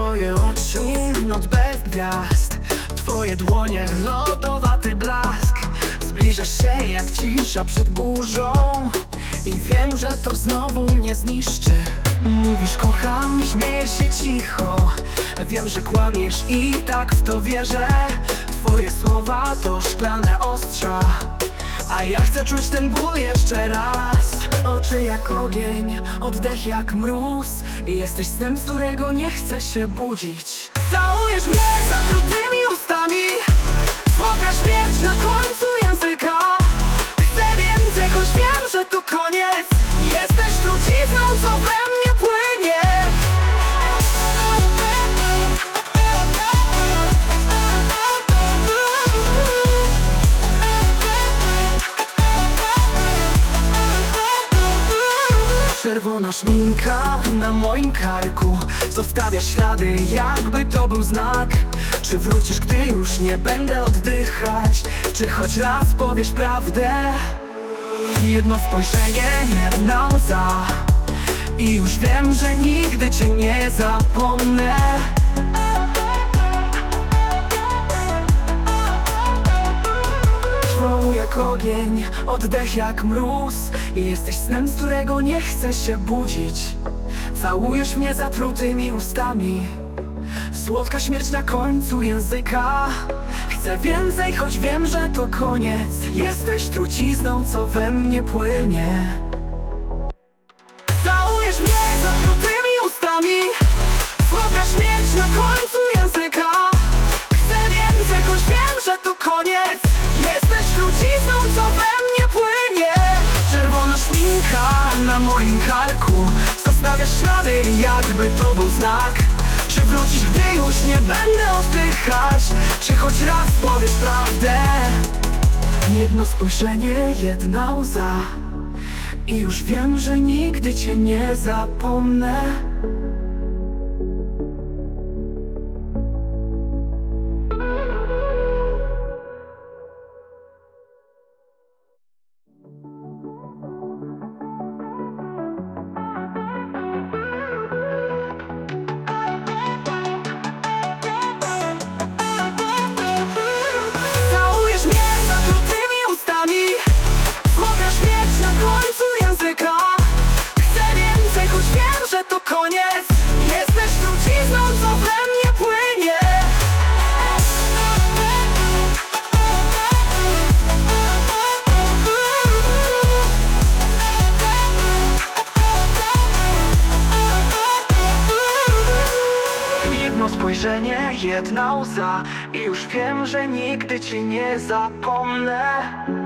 Twoje oczy, noc bez gwiazd, twoje dłonie, lodowaty blask. Zbliżasz się jak cisza przed burzą i wiem, że to znowu mnie zniszczy. Mówisz kocham, śmiejesz się cicho. Wiem, że kłamiesz i tak w to wierzę. Twoje słowa to szklane ostrza, a ja chcę czuć ten ból jeszcze raz. Oczy jak ogień, oddech jak mróz i jesteś snem, z którego nie chcę się budzić. Całujesz mnie zatrutymi ustami, słodka śmierć na końcu języka. Chcę więcej, choć wiem, że to koniec. Jesteś trucizną, co we mnie płynie. Czerwona szminka na moim karku zostawia ślady, jakby to był znak. Czy wrócisz, gdy już nie będę oddychać? Czy choć raz powiesz prawdę? Jedno spojrzenie, jedna łza i już wiem, że nigdy cię nie zapomnę. Trwą jak ogień, oddech jak mróz i jesteś snem, z którego nie chcę się budzić. Całujesz mnie zatrutymi ustami, słodka śmierć na końcu języka. Chcę więcej, choć wiem, że to koniec. Jesteś trucizną, co we mnie płynie. Całujesz mnie zatrutymi ustami, słodka śmierć na końcu języka. Chcę więcej, choć wiem, że to koniec. Jesteś trucizną, co we mnie płynie. Czerwona szminka na moim karku zostawia ślady, jakby to był znak. Czy wrócisz, gdy już nie będę oddychać? Czy choć raz powiesz prawdę? Jedno spojrzenie, jedna łza i już wiem, że nigdy cię nie zapomnę. To koniec, jesteś trucizną, co we mnie płynie. Jedno spojrzenie, jedna łza i już wiem, że nigdy cię nie zapomnę.